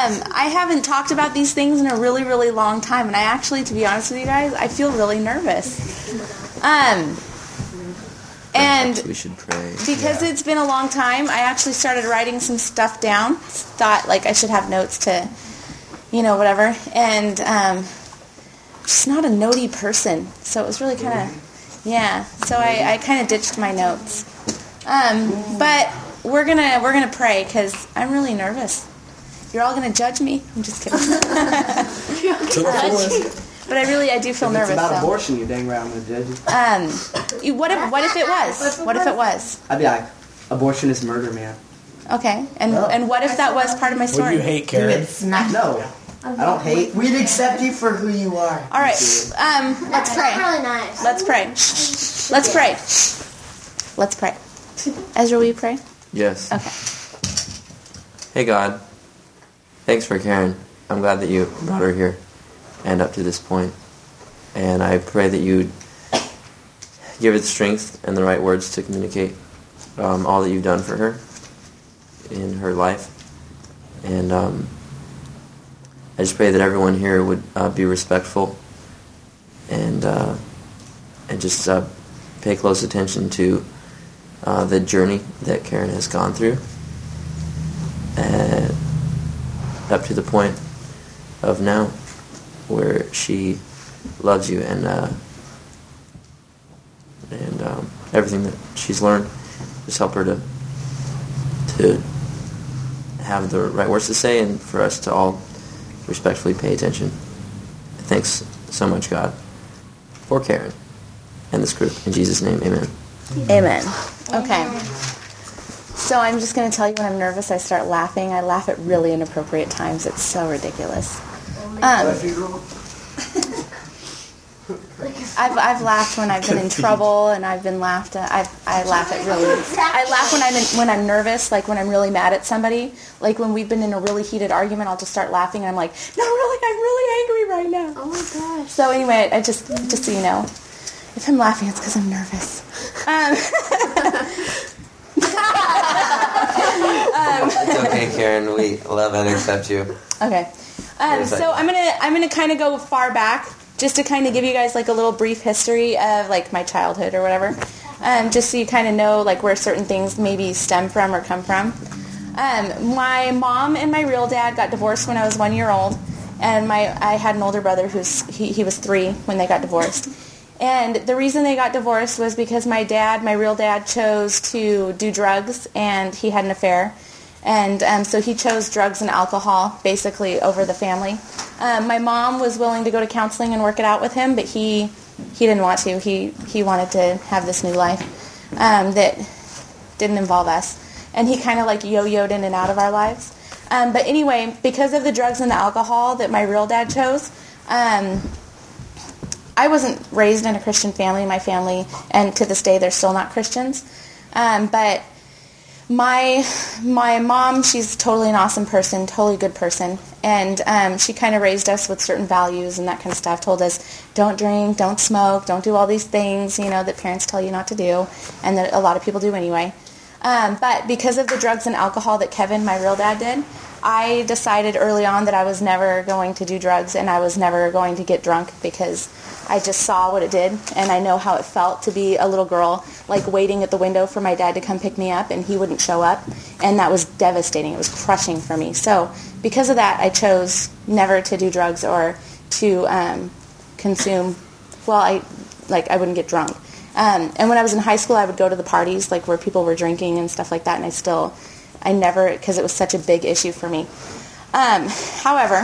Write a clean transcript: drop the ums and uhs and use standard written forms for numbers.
I haven't talked about these things in a really, really long time, and I actually, to be honest with you guys, I feel really nervous. And we should pray. Because it's been a long time, I actually started writing some stuff down. Thought like I should have notes to, whatever. And just not a notey person, so it was really kind of, So I kind of ditched my notes. But we're gonna pray because I'm really nervous. You're all gonna judge me. I'm just kidding. But I do feel nervous. It's about though. abortion, you dang right I'm gonna judge you. What if it was? What if it was? I'd be like, abortion is murder, man. Okay, and what if that was part of my story? Would you hate Karen? No, I don't hate. We'd accept you for who you are. All right, let's pray. Really nice. Let's pray. Let's pray. Let's pray. Ezra, will you pray? Yes. Okay. Hey God, thanks for Karen. I'm glad that you brought her here and up to this point. And I pray that you give her the strength and the right words to communicate all that you've done for her in her life. And I just pray that everyone here would be respectful and just pay close attention to the journey that Karen has gone through, and up to the point of now, where she loves you and everything that she's learned. Just help her to have the right words to say, and for us to all respectfully pay attention. Thanks so much, God, for Karen and this group. In Jesus' name, amen. Amen. Okay. So I'm just going to tell you when I'm nervous, I start laughing. I laugh at really inappropriate times. It's so ridiculous. I've laughed when I've been in trouble, and I've been laughed at. I laugh at really. I laugh when I'm nervous, like when I'm really mad at somebody. Like when we've been in a really heated argument, I'll just start laughing, and I'm like, no, really, I'm really angry right now. Oh my gosh. So anyway, I just so you know, if I'm laughing, it's because I'm nervous. It's okay, Karen. We love and accept you. Okay. So I'm gonna kind of go far back, just to kind of give you guys like a little brief history of like my childhood or whatever, just so you kind of know like where certain things maybe stem from or come from. My mom and my real dad got divorced when I was 1 year old, and I had an older brother he was 3 when they got divorced. And the reason they got divorced was because my real dad, chose to do drugs, and he had an affair. And so he chose drugs and alcohol, basically, over the family. My mom was willing to go to counseling and work it out with him, but he didn't want to. He wanted to have this new life that didn't involve us. And he kind of like yo-yoed in and out of our lives. But anyway, because of the drugs and the alcohol that my real dad chose, I wasn't raised in a Christian family. My family, and to this day, they're still not Christians. But my mom, she's totally an awesome person, totally good person. And she kind of raised us with certain values and that kind of stuff. Told us, don't drink, don't smoke, don't do all these things, that parents tell you not to do, and that a lot of people do anyway. But because of the drugs and alcohol that Kevin, my real dad, did, I decided early on that I was never going to do drugs, and I was never going to get drunk, because I just saw what it did, and I know how it felt to be a little girl, like waiting at the window for my dad to come pick me up, and he wouldn't show up, and that was devastating. It was crushing for me. So because of that, I chose never to do drugs or to consume. Well, I wouldn't get drunk. And when I was in high school, I would go to the parties, like where people were drinking and stuff like that, and I never, because it was such a big issue for me. However,